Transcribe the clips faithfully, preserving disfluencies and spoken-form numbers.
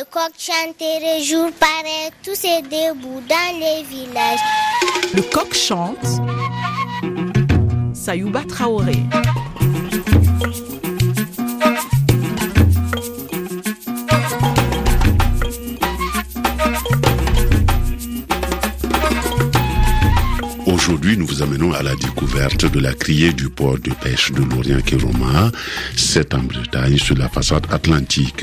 coq chantait jour paraît, tous est debout dans les villages. Le coq chante. Sayouba Traoré. Aujourd'hui, nous vous amenons à la découverte de la criée du port de pêche de Lorient-Kéroma, c'est en Bretagne sur la façade atlantique.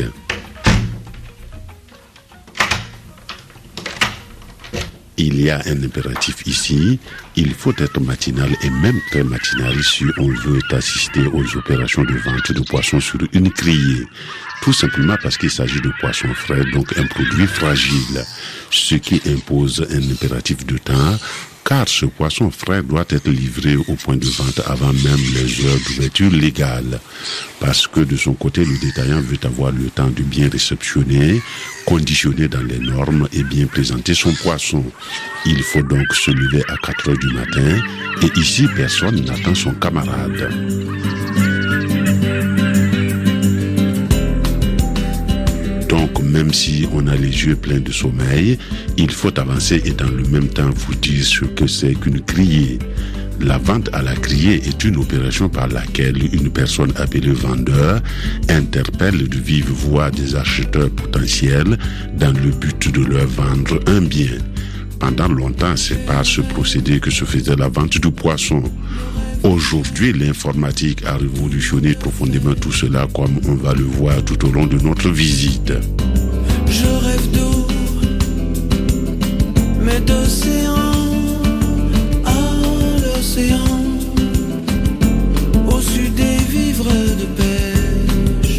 Il y a un impératif ici, il faut être matinal et même très matinal si on veut assister aux opérations de vente de poissons sur une criée. Tout simplement parce qu'il s'agit de poissons frais, donc un produit fragile, ce qui impose un impératif de temps, car ce poisson frais doit être livré au point de vente avant même les heures d'ouverture légale. Parce que de son côté, le détaillant veut avoir le temps de bien réceptionner, conditionner dans les normes et bien présenter son poisson. Il faut donc se lever à quatre heures du matin et ici, personne n'attend son camarade. Donc, même si on a les yeux pleins de sommeil, il faut avancer et dans le même temps vous dire ce que c'est qu'une criée. La vente à la criée est une opération par laquelle une personne appelée vendeur interpelle de vive voix des acheteurs potentiels dans le but de leur vendre un bien. Pendant longtemps, c'est par ce procédé que se faisait la vente du poisson. Aujourd'hui, l'informatique a révolutionné profondément tout cela, comme on va le voir tout au long de notre visite. Je rêve d'eau, mais d'océan à l'océan, au sud des vivres de pêche.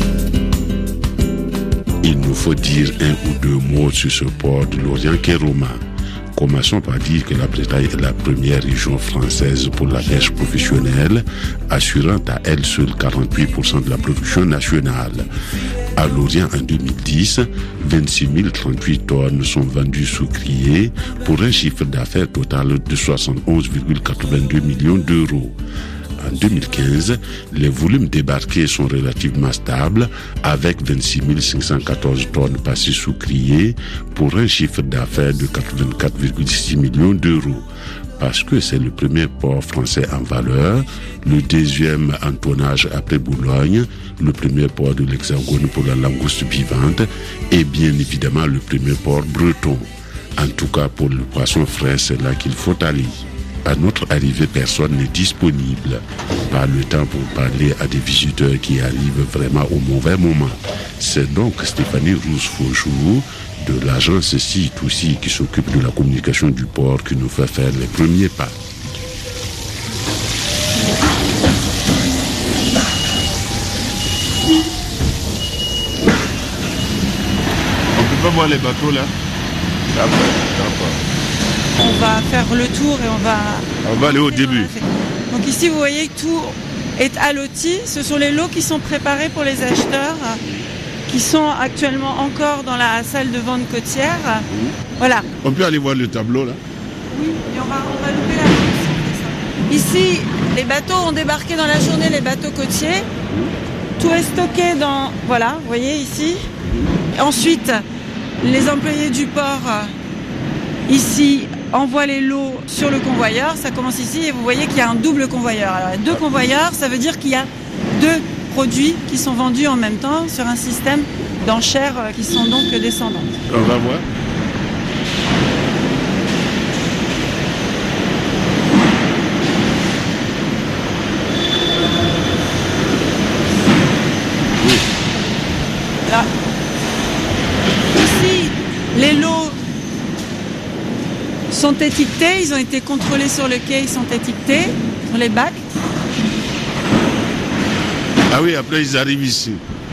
Il nous faut dire un ou deux mots sur ce port de Lorient-Kéroma. Commençons par dire que la Bretagne est la première région française pour la pêche professionnelle, assurant à elle seule quarante-huit pour cent de la production nationale. À Lorient en deux mille dix, vingt-six mille trente-huit tonnes sont vendues sous criée pour un chiffre d'affaires total de soixante-onze virgule quatre-vingt-deux millions d'euros. En deux mille quinze, les volumes débarqués sont relativement stables avec vingt-six mille cinq cent quatorze tonnes passées sous criée pour un chiffre d'affaires de quatre-vingt-quatre virgule six millions d'euros. Parce que c'est le premier port français en valeur, le deuxième en tonnage après Boulogne, le premier port de l'Hexagone pour la langouste vivante et bien évidemment le premier port breton. En tout cas pour le poisson frais, c'est là qu'il faut aller. À notre arrivée, personne n'est disponible. Pas le temps pour parler à des visiteurs qui arrivent vraiment au mauvais moment. C'est donc Stéphanie Rousse-Faujour de l'agence C deux C qui s'occupe de la communication du port qui nous fait faire les premiers pas. On peut pas voir les bateaux là? D'accord, d'accord. On va faire le tour et on va... On va aller au début. Donc ici, vous voyez que tout est alloti. Ce sont les lots qui sont préparés pour les acheteurs, qui sont actuellement encore dans la salle de vente côtière. Mmh. Voilà. On peut aller voir le tableau là? Oui, et on va, on va louper la route si on fait ça. Ici, les bateaux ont débarqué dans la journée, les bateaux côtiers. Mmh. Tout est stocké dans... Voilà, vous voyez ici. Mmh. Ensuite, les employés du port, ici, envoie les lots sur le convoyeur, ça commence ici et vous voyez qu'il y a un double convoyeur. Alors il y a deux convoyeurs, ça veut dire qu'il y a deux produits qui sont vendus en même temps sur un système d'enchères qui sont donc descendantes. On va voir. Oui. Là. Ici, les lots sont étiquetés, ils ont été contrôlés sur le quai, ils sont étiquetés sur les bacs. Ah oui, après ils arrivent ici.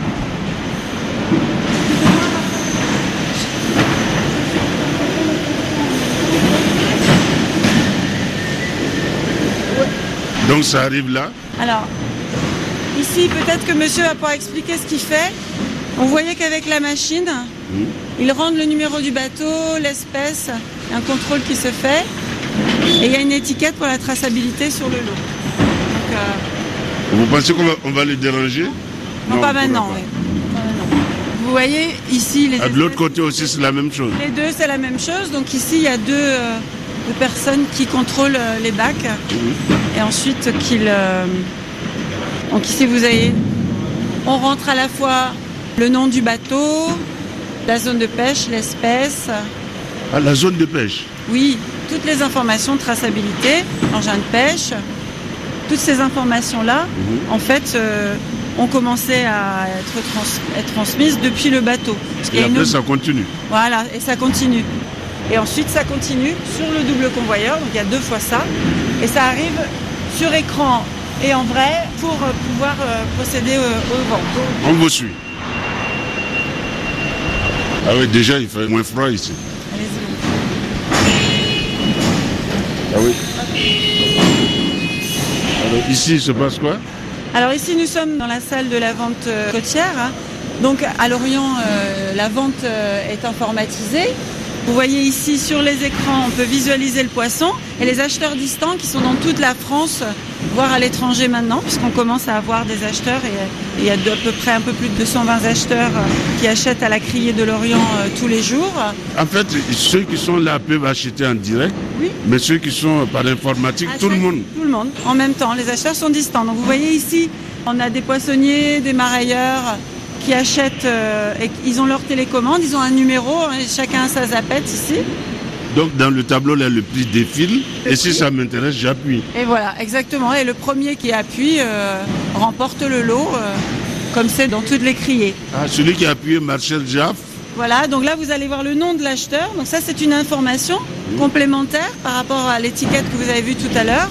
Donc ça arrive là. Alors, ici peut-être que monsieur va pouvoir expliquer ce qu'il fait. On voyait qu'avec la machine, mmh. il rentre le numéro du bateau, l'espèce, un contrôle qui se fait, et il y a une étiquette pour la traçabilité sur le lot. Donc, euh... Vous pensez qu'on va, on va les déranger? Non, non pas maintenant. Pas. Oui. Pas maintenant. vous voyez ici les... Ah, de l'autre côté aussi, c'est la même chose. Les deux, c'est la même chose. Donc ici, il y a deux, euh, deux personnes qui contrôlent euh, les bacs. Mmh. Et ensuite, qu'ils... Euh... Donc ici, vous voyez, on rentre à la fois le nom du bateau, la zone de pêche, l'espèce. Ah, la zone de pêche? Oui, toutes les informations de traçabilité, engin de pêche, toutes ces informations-là, mmh. en fait... Euh, ont commencé à être, trans- être transmises depuis le bateau. Et après, une... ça continue. Voilà, et ça continue. Et ensuite, ça continue sur le double convoyeur, donc il y a deux fois ça. Et ça arrive sur écran et en vrai pour euh, pouvoir euh, procéder euh, au vent. On vous suit. Ah oui, déjà, il fait moins froid ici. Allez-y. Ah oui. Alors, ici, il se passe quoi? Alors ici, nous sommes dans la salle de la vente euh, côtière. Hein. Donc à Lorient, euh, la vente euh, est informatisée. Vous voyez ici sur les écrans, on peut visualiser le poisson. Et les acheteurs distants qui sont dans toute la France, voire à l'étranger maintenant, puisqu'on commence à avoir des acheteurs. Et il y a de, à peu près un peu plus de deux cent vingt acheteurs qui achètent à la Criée de Lorient euh, tous les jours. En fait, ceux qui sont là peuvent acheter en direct. Oui. Mais ceux qui sont par informatique, à tout chaque, le monde. Tout le monde, en même temps. Les acheteurs sont distants. Donc vous voyez ici, on a des poissonniers, des marailleurs qui achètent, euh, et ils ont leur télécommande, ils ont un numéro, et chacun a sa zapette ici. Donc dans le tableau, là, le prix défile, et si ça m'intéresse, j'appuie. Et voilà, exactement. Et le premier qui appuie euh, remporte le lot, euh, comme c'est dans toutes les criées. Ah, celui qui a appuyé Marcel Jaff. Voilà, donc là vous allez voir le nom de l'acheteur. Donc ça c'est une information mmh. complémentaire par rapport à l'étiquette que vous avez vue tout à l'heure.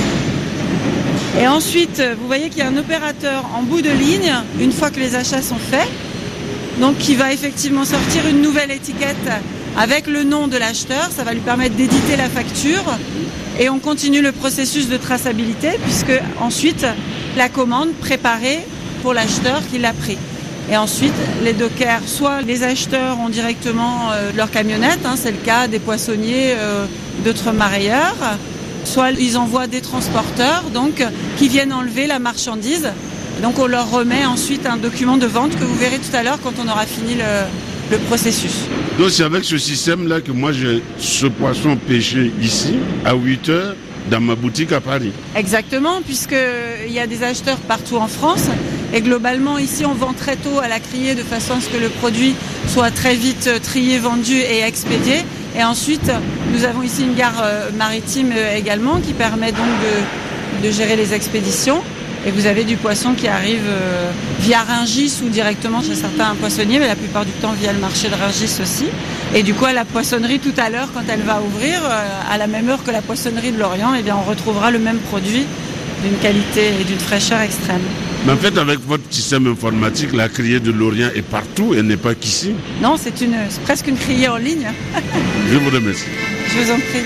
Et ensuite, vous voyez qu'il y a un opérateur en bout de ligne, une fois que les achats sont faits, donc qui va effectivement sortir une nouvelle étiquette avec le nom de l'acheteur. Ça va lui permettre d'éditer la facture. Et on continue le processus de traçabilité, puisque ensuite, la commande préparée pour l'acheteur qui l'a pris. Et ensuite, les dockers, soit les acheteurs ont directement euh, leur camionnette, hein, c'est le cas des poissonniers, euh, d'autres marailleurs, soit ils envoient des transporteurs donc, qui viennent enlever la marchandise. Et donc on leur remet ensuite un document de vente que vous verrez tout à l'heure quand on aura fini le, le processus. Donc c'est avec ce système-là que moi j'ai ce poisson pêché ici à huit heures dans ma boutique à Paris. Exactement, puisqu'il y a des acheteurs partout en France. Et globalement, ici, on vend très tôt à la criée de façon à ce que le produit soit très vite trié, vendu et expédié. Et ensuite, nous avons ici une gare maritime également qui permet donc de, de gérer les expéditions. Et vous avez du poisson qui arrive euh, via Rungis ou directement chez certains poissonniers, mais la plupart du temps via le marché de Rungis aussi. Et du coup, à la poissonnerie tout à l'heure, quand elle va ouvrir, euh, à la même heure que la poissonnerie de Lorient, eh bien, on retrouvera le même produit d'une qualité et d'une fraîcheur extrême. Mais en fait, avec votre système informatique, la criée de Lorient est partout et n'est pas qu'ici. Non, c'est, une, c'est presque une criée en ligne. Je vous remercie. Je vous en prie.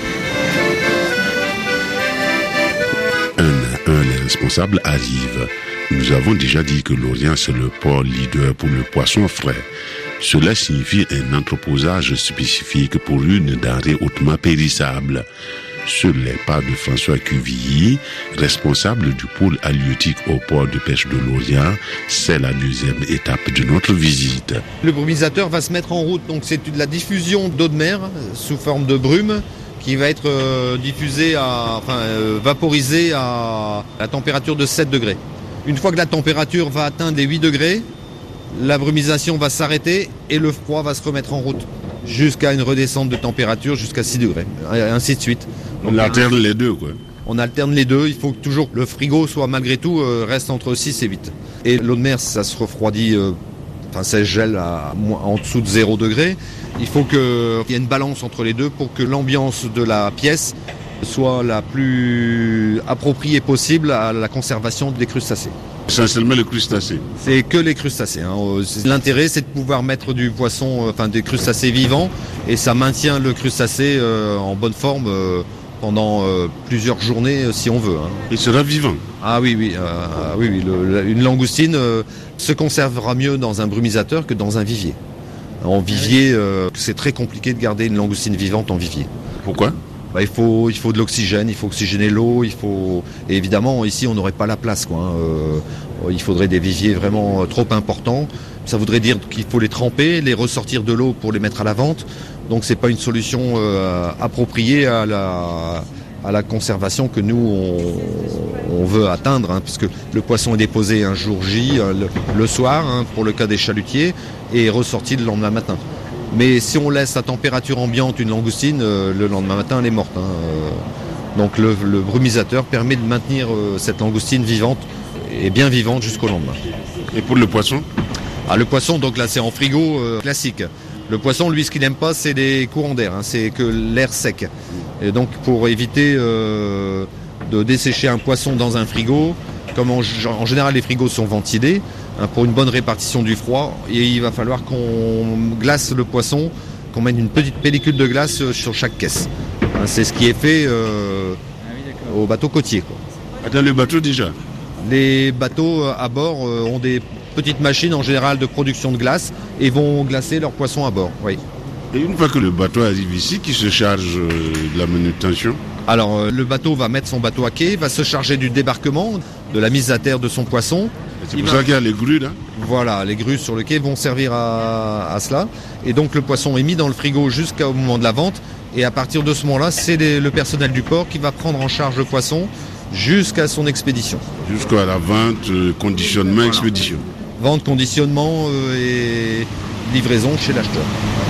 Un à un, les responsables arrivent. Nous avons déjà dit que Lorient, c'est le port leader pour le poisson frais. Cela signifie un entreposage spécifique pour une denrée hautement périssable. Sur les pas de François Cuvilly, responsable du pôle halieutique au port de pêche de Lorient, c'est la deuxième étape de notre visite. Le brumisateur va se mettre en route, donc c'est de la diffusion d'eau de mer sous forme de brume qui va être euh, diffusée, à, enfin euh, vaporisée à la température de sept degrés. Une fois que la température va atteindre les huit degrés, la brumisation va s'arrêter et le froid va se remettre en route jusqu'à une redescente de température jusqu'à six degrés, et ainsi de suite. Donc, on alterne les deux, quoi. On alterne les deux, il faut que toujours le frigo soit malgré tout euh, reste entre six et huit. Et l'eau de mer, ça se refroidit, euh, enfin ça se gèle à, en dessous de zéro degré. Il faut qu'il y ait une balance entre les deux pour que l'ambiance de la pièce soit la plus appropriée possible à la conservation des crustacés. Essentiellement les crustacés. C'est que les crustacés. Hein. L'intérêt, c'est de pouvoir mettre du poisson, enfin des crustacés vivants, et ça maintient le crustacé euh, en bonne forme euh, pendant euh, plusieurs journées, euh, si on veut. Hein. Il sera vivant. Ah oui, oui, euh, oui, oui. Le, une langoustine euh, se conservera mieux dans un brumisateur que dans un vivier. En vivier, euh, c'est très compliqué de garder une langoustine vivante en vivier. Pourquoi ? bah, il faut, il faut de l'oxygène, il faut oxygéner l'eau, il faut, et évidemment, ici, on n'aurait pas la place, quoi. Hein. Euh, il faudrait des viviers vraiment trop importants. Ça voudrait dire qu'il faut les tremper, les ressortir de l'eau pour les mettre à la vente. Donc, c'est pas une solution euh, appropriée à la, à la conservation que nous, on, on veut atteindre, hein, puisque le poisson est déposé un jour J, le, le soir, hein, pour le cas des chalutiers, et ressorti le lendemain matin. Mais si on laisse à température ambiante une langoustine, euh, le lendemain matin, elle est morte. Hein, euh, donc le, le brumisateur permet de maintenir euh, cette langoustine vivante, et bien vivante jusqu'au lendemain. Et pour le poisson ? Ah, le poisson, donc là, c'est en frigo euh, classique. Le poisson, lui, ce qu'il n'aime pas, c'est les courants d'air, hein, c'est que l'air sec. Et donc, pour éviter euh, de dessécher un poisson dans un frigo, comme en, en général les frigos sont ventilés, hein, pour une bonne répartition du froid, et il va falloir qu'on glace le poisson, qu'on mette une petite pellicule de glace sur chaque caisse. Hein, c'est ce qui est fait euh, au bateau côtier, quoi. Dans le bateau déjà ? Les bateaux à bord euh, ont des petites machines en général de production de glace et vont glacer leurs poissons à bord. Oui. Et une fois que le bateau arrive ici, qui se charge euh, de la manutention ? Alors euh, le bateau va mettre son bateau à quai, va se charger du débarquement, de la mise à terre de son poisson. C'est pour ça qu'il y a les grues là ? Voilà, les grues sur le quai vont servir à, à cela. Et donc le poisson est mis dans le frigo jusqu'au moment de la vente. Et à partir de ce moment-là, c'est les, le personnel du port qui va prendre en charge le poisson jusqu'à son expédition. Jusqu'à la vente, euh, conditionnement, voilà. Expédition. Vente, conditionnement euh, et livraison chez l'acheteur.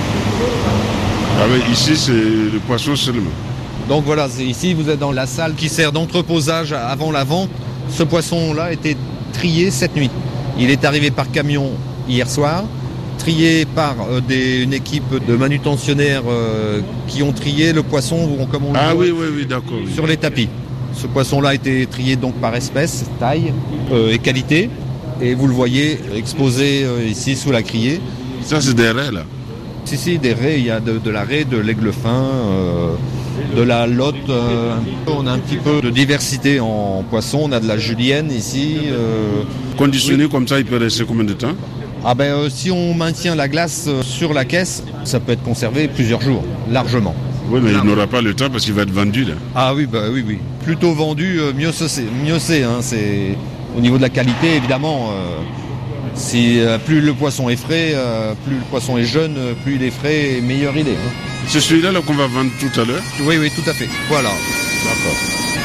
Ah oui, ici c'est le poisson seulement. Donc voilà, c'est ici vous êtes dans la salle qui sert d'entreposage avant la vente. Ce poisson-là a été trié cette nuit. Il est arrivé par camion hier soir, trié par euh, des, une équipe de manutentionnaires euh, qui ont trié le poisson comme on le ah voit, oui, oui, oui, d'accord, oui. Sur les tapis. Ce poisson-là a été trié donc par espèce, taille euh, et qualité. Et vous le voyez exposé euh, ici sous la criée. Ça c'est des raies là ? Si, si, des raies, il y a de, de la raie, de l'aigle fin, euh, de la lotte. Euh, on a un petit peu de diversité en poisson. On a de la julienne ici. Euh, Conditionné oui. Comme ça, il peut rester combien de temps ? Ah ben, euh, si on maintient la glace sur la caisse, ça peut être conservé plusieurs jours, largement. Oui, mais largement. Il n'aura pas le temps parce qu'il va être vendu là. Ah oui, bah, oui, oui. Plutôt vendu, euh, mieux c'est. Mieux c'est, hein, c'est au niveau de la qualité, évidemment. Euh, si euh, plus le poisson est frais, euh, plus le poisson est jeune, euh, plus il est frais, meilleur il est. Hein. C'est celui-là là, qu'on va vendre tout à l'heure ? Oui, oui, tout à fait. Voilà. D'accord.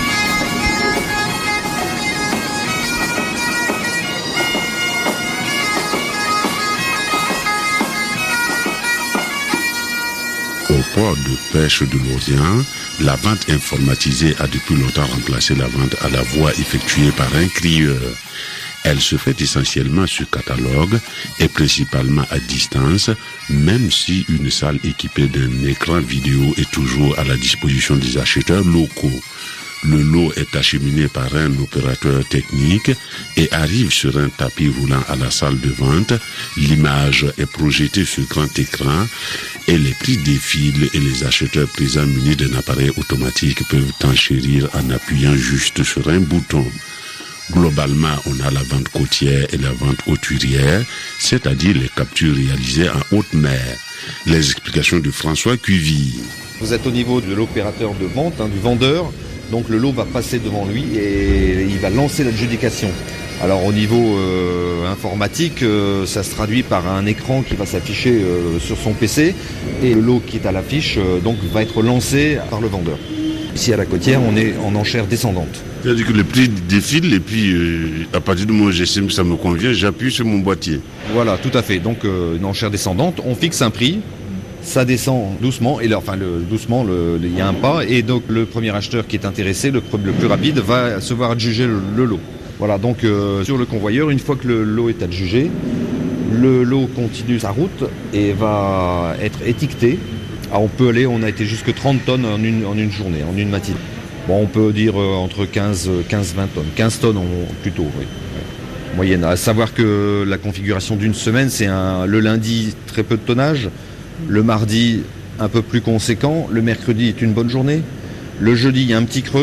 Au port de pêche de Lausanne, la vente informatisée a depuis longtemps remplacé la vente à la voix effectuée par un crieur. Elle se fait essentiellement sur catalogue et principalement à distance, même si une salle équipée d'un écran vidéo est toujours à la disposition des acheteurs locaux. Le lot est acheminé par un opérateur technique et arrive sur un tapis roulant à la salle de vente. L'image est projetée sur grand écran et les prix défilent et les acheteurs présents munis d'un appareil automatique peuvent enchérir en appuyant juste sur un bouton. Globalement, on a la vente côtière et la vente hauturière, c'est-à-dire les captures réalisées en haute mer. Les explications de François Cuville. Vous êtes au niveau de l'opérateur de vente, hein, du vendeur. Donc le lot va passer devant lui et il va lancer l'adjudication. Alors au niveau euh, informatique, euh, ça se traduit par un écran qui va s'afficher euh, sur son P C et le lot qui est à l'affiche euh, donc va être lancé par le vendeur. Ici à la Côtière, on est en enchère descendante. C'est-à-dire que le prix défile et puis euh, à partir du moment où j'estime que ça me convient, j'appuie sur mon boîtier. Voilà, tout à fait. Donc euh, une enchère descendante, on fixe un prix. Ça descend doucement, et le, enfin le, doucement, le, il y a un pas, et donc le premier acheteur qui est intéressé, le, le plus rapide, va se voir adjuger le, le lot. Voilà, donc euh, sur le convoyeur, une fois que le lot est adjugé, le lot continue sa route et va être étiqueté. Alors on peut aller, on a été jusque trente tonnes en une, en une journée, en une matinée. Bon, on peut dire euh, entre quinze vingt tonnes, quinze tonnes on, plutôt, oui. Moyenne. À savoir que la configuration d'une semaine, c'est un, le lundi très peu de tonnage. Le mardi, un peu plus conséquent. Le mercredi est une bonne journée. Le jeudi, il y a un petit creux.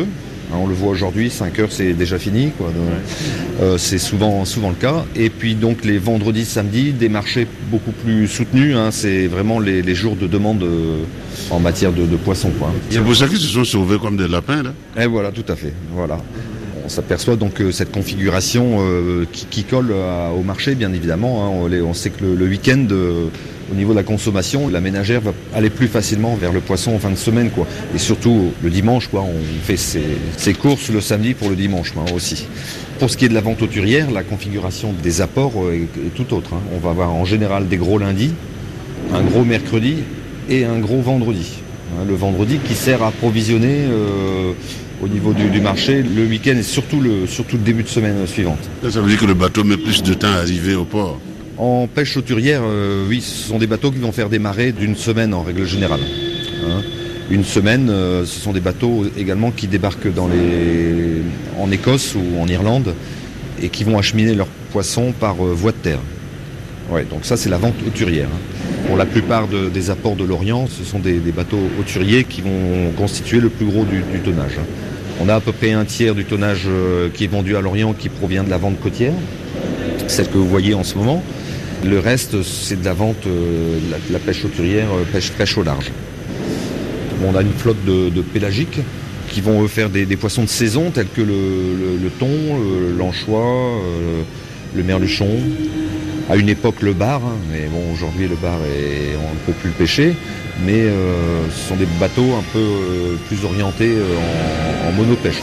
Hein, on le voit aujourd'hui, cinq heures c'est déjà fini, quoi. Donc, ouais. euh, c'est souvent, souvent le cas. Et puis donc les vendredis, samedis, des marchés beaucoup plus soutenus. Hein, c'est vraiment les, les jours de demande euh, en matière de, de poissons, quoi. C'est pour ça qu'ils se sont sauvés comme des lapins, là. Et voilà, tout à fait. Voilà. On s'aperçoit donc euh, cette configuration euh, qui, qui colle à, au marché, bien évidemment. Hein. On, les, on sait que le, le week-end, euh, au niveau de la consommation, la ménagère va aller plus facilement vers le poisson en fin de semaine, quoi. Et surtout le dimanche, quoi. On fait ses, ses courses le samedi pour le dimanche, hein, aussi. Pour ce qui est de la vente hauturière, la configuration des apports est, est tout autre. Hein. On va avoir en général des gros lundis, un gros mercredi et un gros vendredi. Hein, le vendredi qui sert à approvisionner euh, au niveau du, du marché le week-end et surtout le, surtout le début de semaine suivante. Ça veut dire que le bateau met plus de temps à arriver au port? En pêche hauturière, euh, oui, ce sont des bateaux qui vont faire des marées d'une semaine en règle générale. Hein. Une semaine, euh, ce sont des bateaux également qui débarquent dans les... en Écosse ou en Irlande et qui vont acheminer leurs poissons par euh, voie de terre. Ouais, donc ça c'est la vente hauturière. Hein. Pour la plupart de, des apports de l'Orient, ce sont des, des bateaux hauturiers qui vont constituer le plus gros du, du tonnage. Hein. On a à peu près un tiers du tonnage euh, qui est vendu à l'Orient qui provient de la vente côtière, celle que vous voyez en ce moment. Le reste, c'est de la vente, euh, la, la pêche hauturière, euh, pêche, pêche au large. On a une flotte de, de pélagiques qui vont eux, faire des, des poissons de saison tels que le, le, le thon, le, l'anchois, euh, le merluchon. À une époque, le bar, hein, mais bon, aujourd'hui, le bar, est, on ne peut plus le pêcher. Mais euh, ce sont des bateaux un peu euh, plus orientés euh, en, en monopêche.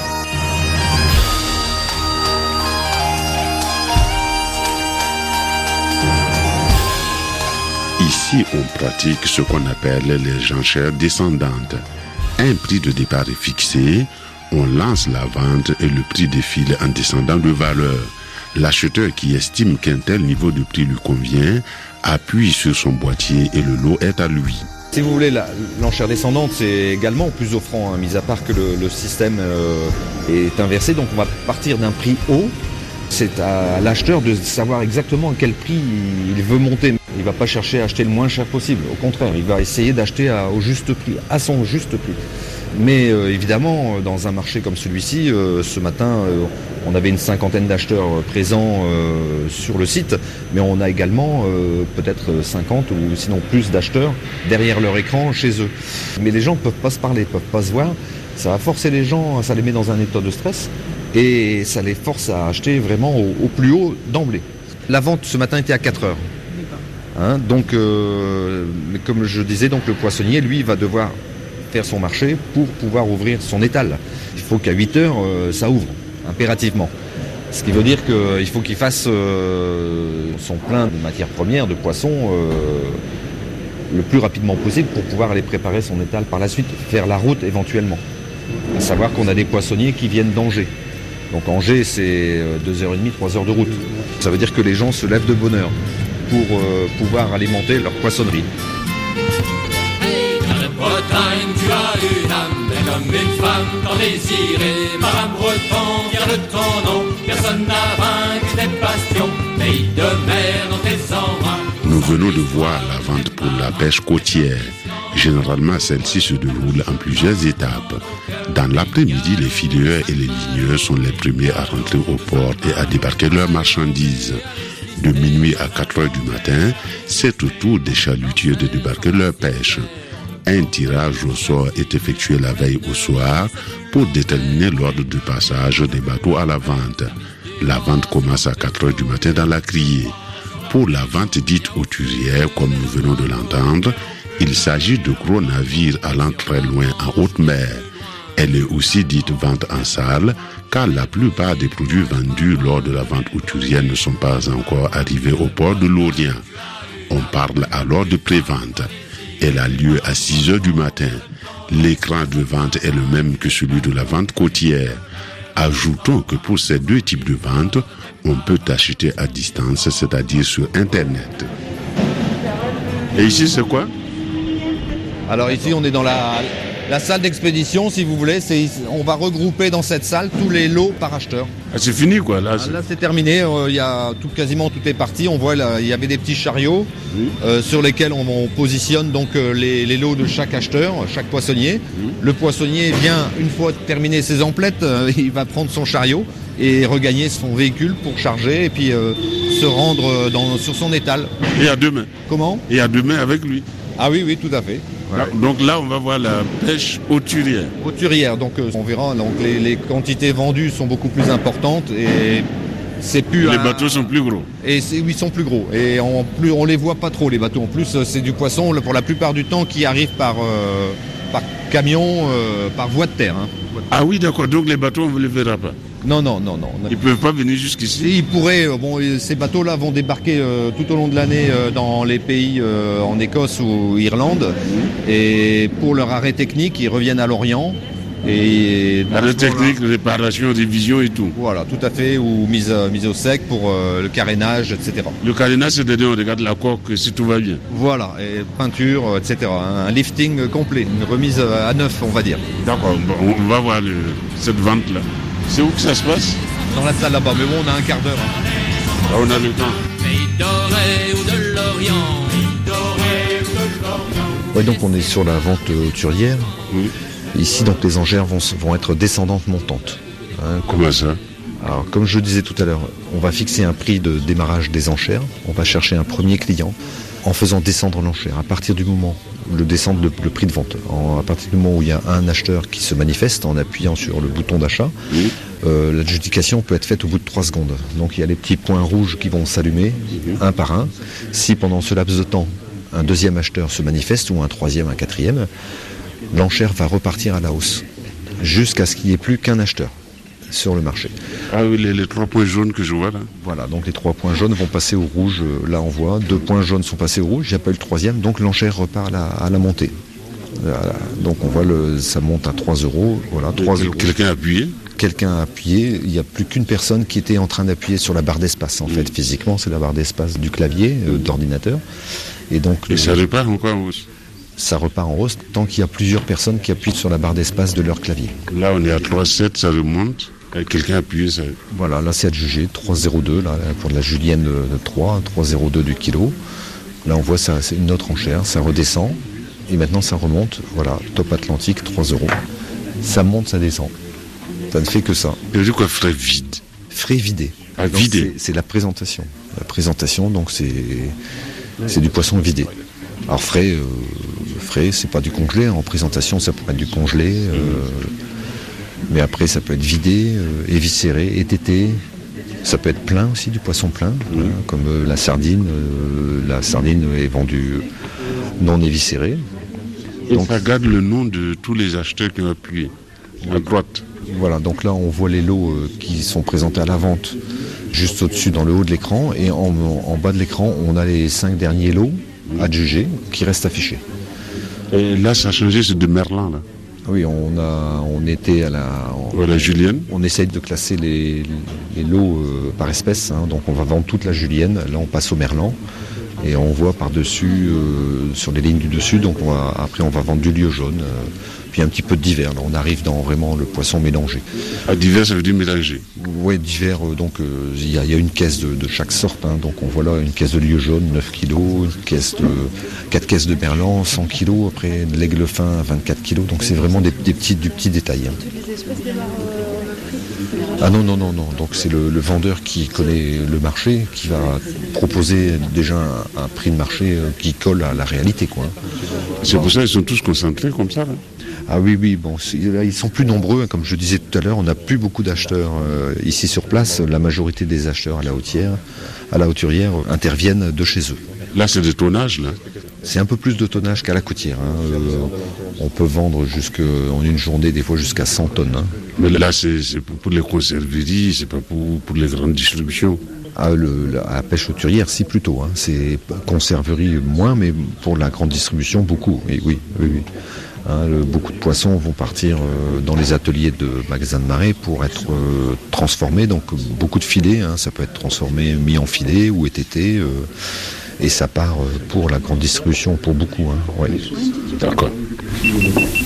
Ici, on pratique ce qu'on appelle les enchères descendantes. Un prix de départ est fixé, on lance la vente et le prix défile en descendant de valeur. L'acheteur qui estime qu'un tel niveau de prix lui convient appuie sur son boîtier et le lot est à lui. Si vous voulez, la, l'enchère descendante, c'est également plus offrant, hein, mis à part que le, le système euh, est inversé. Donc on va partir d'un prix haut. C'est à l'acheteur de savoir exactement à quel prix il veut monter. Il ne va pas chercher à acheter le moins cher possible. Au contraire, il va essayer d'acheter à, au juste prix, à son juste prix. Mais euh, évidemment, dans un marché comme celui-ci, euh, ce matin, euh, on avait une cinquantaine d'acheteurs présents euh, sur le site, mais on a également euh, peut-être cinquante ou sinon plus d'acheteurs derrière leur écran chez eux. Mais les gens ne peuvent pas se parler, ne peuvent pas se voir. Ça va forcer les gens, ça les met dans un état de stress et ça les force à acheter vraiment au, au plus haut d'emblée. La vente ce matin était à quatre heures. Hein, donc, euh, mais comme je disais, donc le poissonnier, lui, va devoir faire son marché pour pouvoir ouvrir son étal. Il faut qu'à huit heures, euh, ça ouvre, impérativement. Ce qui veut dire qu'il faut qu'il fasse euh, son plein de matières premières, de poissons, euh, le plus rapidement possible pour pouvoir aller préparer son étal par la suite, faire la route éventuellement. À savoir qu'on a des poissonniers qui viennent d'Angers. Donc Angers, c'est deux heures trente, trois heures de route. Ça veut dire que les gens se lèvent de bonne heure pour euh, pouvoir alimenter leur poissonnerie. Hey, dans la Bretagne, tu as une âme, un homme, une femme, tant désirée. Marin breton, vient de ton nom, personne n'a vaincu tes passions. Pays de mer dans tes embruns. Nous venons de voir la vente pour la pêche côtière. Généralement, celle-ci se déroule en plusieurs étapes. Dans l'après-midi, les fileurs et les ligneurs sont les premiers à rentrer au port et à débarquer leurs marchandises. De minuit à quatre heures du matin, c'est au tour des chalutiers de débarquer leur pêche. Un tirage au sort est effectué la veille au soir pour déterminer l'ordre de passage des bateaux à la vente. La vente commence à quatre heures du matin dans la criée. Pour la vente dite hauturière, comme nous venons de l'entendre, il s'agit de gros navires allant très loin en haute mer. Elle est aussi dite vente en salle, car la plupart des produits vendus lors de la vente hauturière ne sont pas encore arrivés au port de l'Orient. On parle alors de pré-vente. Elle a lieu à six heures du matin. L'écran de vente est le même que celui de la vente côtière. Ajoutons que pour ces deux types de ventes, on peut acheter à distance, c'est-à-dire sur Internet. Et ici, c'est quoi? Alors ici, on est dans la, La salle d'expédition, si vous voulez, c'est, on va regrouper dans cette salle tous les lots par acheteur. Ah, c'est fini quoi là. Ah, là c'est terminé, euh, y a tout, quasiment tout est parti. On voit là, il y avait des petits chariots Oui. euh, sur lesquels on, on positionne donc euh, les, les lots de chaque acheteur, chaque poissonnier. Oui. Le poissonnier vient, une fois terminé ses emplettes, euh, il va prendre son chariot et regagner son véhicule pour charger et puis euh, se rendre dans, sur son étal. Et à demain. Comment ? Et à demain avec lui. Ah oui, oui, tout à fait. Là, donc là, on va voir la pêche hauturière. Hauturière, donc euh, on verra, donc les, les quantités vendues sont beaucoup plus importantes et c'est plus... Les un... bateaux sont plus gros. Et c'est, oui, ils sont plus gros. Et en plus, on les voit pas trop, les bateaux. En plus, c'est du poisson, pour la plupart du temps, qui arrive par, euh, par camion, euh, par voie de terre. Hein. Ah oui, d'accord. Donc les bateaux, on ne les verra pas. Non, non, non, non. Ils ne peuvent pas venir jusqu'ici. Ils pourraient, euh, bon, ces bateaux-là vont débarquer euh, tout au long de l'année euh, dans les pays euh, en Écosse ou Irlande. Et pour leur arrêt technique, ils reviennent à Lorient. Et arrêt technique, réparation, révision et tout. Voilà, tout à fait, ou mise, mise au sec pour euh, le carénage, et cetera. Le carénage, c'est-à-dire on regarde la coque si tout va bien. Voilà, et peinture, et cetera. Un lifting complet, une remise à neuf, on va dire. D'accord, bon, on va voir le, cette vente-là. C'est où que ça se passe ? Dans la salle là-bas, mais bon, on a un quart d'heure. Hein. Là, on a le temps. Pays doré ou de l'Orient, pays doré ou de l'Orient. Ouais, donc on est sur la vente hauturière. Oui. Ici, donc les enchères vont, vont être descendantes montantes. Hein, Comment ça ? Alors, comme je disais tout à l'heure, on va fixer un prix de démarrage des enchères. On va chercher un premier client en faisant descendre l'enchère. À partir du moment où le descendre le, le prix de vente, en, à partir du moment où il y a un acheteur qui se manifeste en appuyant sur le bouton d'achat, oui. euh, l'adjudication peut être faite au bout de trois secondes. Donc il y a les petits points rouges qui vont s'allumer oui. un par un. Si pendant ce laps de temps, un deuxième acheteur se manifeste ou un troisième, un quatrième, l'enchère va repartir à la hausse jusqu'à ce qu'il n'y ait plus qu'un acheteur sur le marché. Ah oui, les, les trois points jaunes que je vois là. Voilà, donc les trois points jaunes vont passer au rouge, là on voit, deux points jaunes sont passés au rouge, il n'y a pas eu le troisième, donc l'enchère repart à la, à la montée. Voilà, donc on voit, le, ça monte à trois euros, voilà, trois euros. Quelqu'un a appuyé ? Quelqu'un a appuyé, il n'y a plus qu'une personne qui était en train d'appuyer sur la barre d'espace, en mmh. fait, physiquement, c'est la barre d'espace du clavier, euh, d'ordinateur. Et donc... Et le, ça repart encore en hausse ? Ça repart en hausse tant qu'il y a plusieurs personnes qui appuient sur la barre d'espace de leur clavier. Là on est à trois virgule sept, ça remonte. Quelqu'un a appuyé ça. Voilà, là c'est adjugé, trois virgule zéro deux, là, pour de la julienne de trois, trois virgule zéro deux du kilo. Là on voit ça, c'est une autre enchère, ça redescend. Et maintenant ça remonte, voilà, top Atlantique, trois euros. Ça monte, ça descend. Ça ne fait que ça. Ça veut dire quoi, frais vide ? Frais vidé. Ah, vidé. C'est, c'est la présentation. La présentation, donc c'est, c'est du poisson vidé. Alors frais, euh, frais, c'est pas du congelé. En présentation, ça pourrait être du congelé. Euh, mais après, ça peut être vidé, euh, éviscéré, étété. Ça peut être plein aussi, du poisson plein, mmh. hein, comme euh, la sardine. Euh, la sardine est vendue non éviscérée. Et donc, ça garde le nom de tous les acheteurs qui ont appuyé, à droite. Voilà, donc là, on voit les lots euh, qui sont présentés à la vente, juste au-dessus, dans le haut de l'écran. Et en, en bas de l'écran, on a les cinq derniers lots adjugés qui restent affichés. Et là, ça a changé, c'est de Merlan, là. Oui, on a, on était à la... On, ouais, la julienne. On essaye de classer les, les lots euh, par espèce, hein, donc on va vendre toute la julienne, là on passe au Merlan, et on voit par-dessus, euh, sur les lignes du dessus, donc on va, après on va vendre du lieu jaune, euh, puis un petit peu de divers, là on arrive dans vraiment le poisson mélangé. Ah, divers, ça veut dire mélangé. Oui, divers, euh, donc il euh, y, y a une caisse de, de chaque sorte, hein, donc on voit là une caisse de lieu jaune, neuf kilos, une caisse de... quatre caisses de Merlan, cent kilos, après de l'aigle fin, vingt-quatre kilos, donc c'est vraiment des, des petits, du petit détail. Hein. Ah non, non, non, non, donc c'est le, le vendeur qui connaît le marché, qui va proposer déjà un, un prix de marché qui colle à la réalité, quoi. C'est pour ça qu'ils sont tous concentrés comme ça, là. Ah oui, oui, bon, là, ils sont plus nombreux, hein, comme je disais tout à l'heure, on n'a plus beaucoup d'acheteurs euh, ici sur place, la majorité des acheteurs à la hautière, à la hauturière interviennent de chez eux. Là, c'est des tonnages, là. C'est un peu plus de tonnage qu'à la côtière. Hein. Euh, on peut vendre jusque, en une journée, des fois jusqu'à cent tonnes. Hein. Mais là, c'est, c'est pour les conserveries, c'est pas pour, pour les grandes distributions. Ah, le, la, la pêche hauturière, si plutôt. Hein. C'est conserverie moins, mais pour la grande distribution, beaucoup. Et oui, oui, oui. Hein, le, beaucoup de poissons vont partir euh, dans les ateliers de magasins de marée pour être euh, transformés. Donc beaucoup de filets, hein, ça peut être transformé, mis en filet ou étété. Euh, et ça part euh, pour la grande distribution, pour beaucoup. Hein, ouais. D'accord.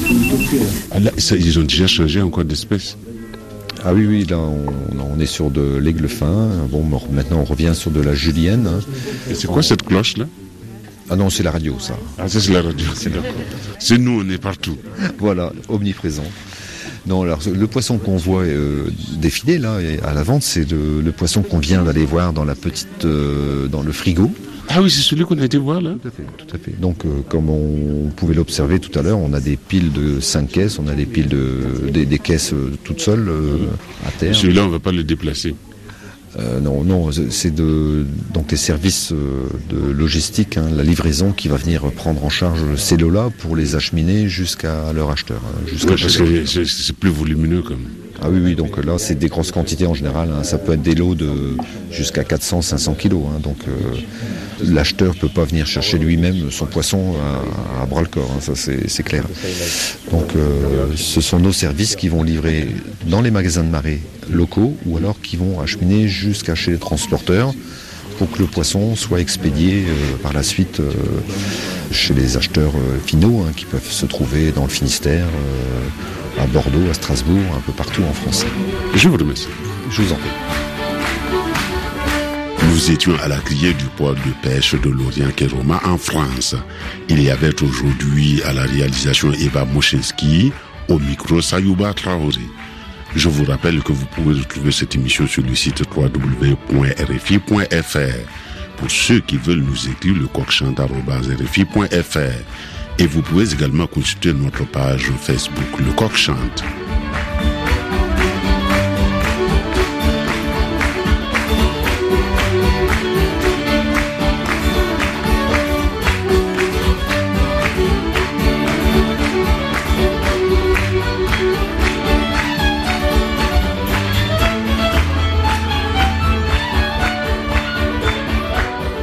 Ah, là, ça, ils ont déjà changé encore d'espèce. Ah oui, oui, là on, on est sur de l'aigle fin. Bon, maintenant on revient sur de la julienne. Et c'est quoi cette cloche-là? Ah non, c'est la radio, ça. Ah, ça c'est la radio, c'est d'accord. C'est nous, on est partout. Voilà, omniprésent. Non, alors le poisson qu'on voit euh, défiler là à la vente, c'est le, le poisson qu'on vient d'aller voir dans la petite, euh, dans le frigo. Ah oui, c'est celui qu'on a été voir là. Tout à fait, tout à fait. Donc, euh, comme on pouvait l'observer tout à l'heure, on a des piles de cinq caisses, on a des piles de des, des caisses euh, toutes seules euh, à terre. Celui-là, on ne va pas le déplacer. Euh, non, non, c'est de donc les services euh, de logistique, hein, la livraison qui va venir prendre en charge ces lots-là pour les acheminer jusqu'à leur acheteur. Hein, jusqu'à Ouais, parce que c'est, c'est plus volumineux comme. Ah oui, oui, donc là c'est des grosses quantités en général, hein, ça peut être des lots de jusqu'à quatre cents à cinq cents kilos, hein, donc euh, l'acheteur peut pas venir chercher lui-même son poisson à, à bras le corps, hein, ça c'est, c'est clair. Donc euh, ce sont nos services qui vont livrer dans les magasins de marée locaux ou alors qui vont acheminer jusqu'à chez les transporteurs pour que le poisson soit expédié euh, par la suite euh, chez les acheteurs euh, finaux, hein, qui peuvent se trouver dans le Finistère, euh, à Bordeaux, à Strasbourg, un peu partout en France. Je vous remercie. Je vous en prie. Nous étions à la criée du port de pêche de Lorient-Keroma en France. Il y avait aujourd'hui à la réalisation Eva Moshinski, au micro Sayouba Traoré. Je vous rappelle que vous pouvez retrouver cette émission sur le site w w w point r f i point f r. Pour ceux qui veulent nous écrire, le coq-chante arobase r f i point f r. Et vous pouvez également consulter notre page Facebook, le coq chante.